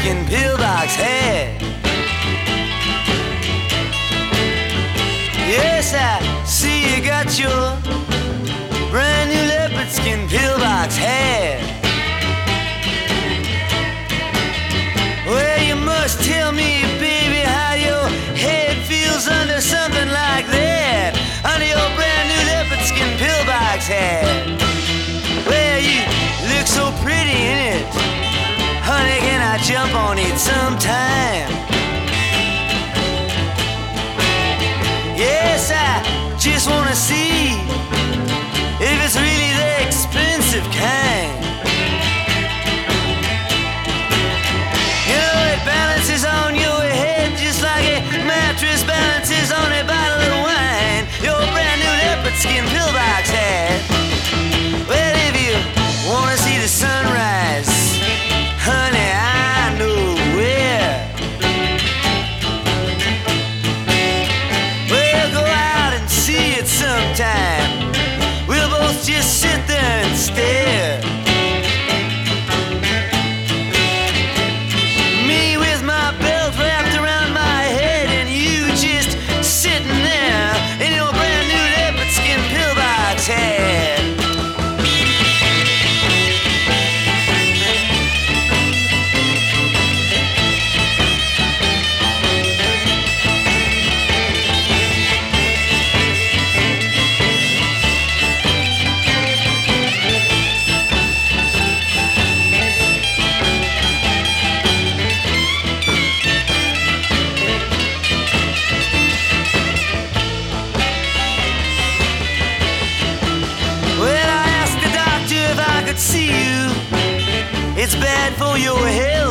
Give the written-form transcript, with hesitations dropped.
skin pillbox hat. Yes, I see you got your brand new leopard skin pillbox hat. Well, you must tell me, baby, how your head feels under something like that, under your brand new leopard skin pillbox hat. Well, you look so pretty in it. Honey, can I jump on it sometime? Yes, I just wanna see if it's really the expensive kind. You know, it balances on your head just like a mattress balances on a bottle of wine. Your brand new leopard skin pillbox hat. Well, if you wanna see the sunrise, honey, I know where. We'll go out and see it sometime. We'll both just sit there and stare. Me with my belt wrapped around my head, and you just sitting there in your brand new leopard skin pillbox hat. See you, it's bad for your health.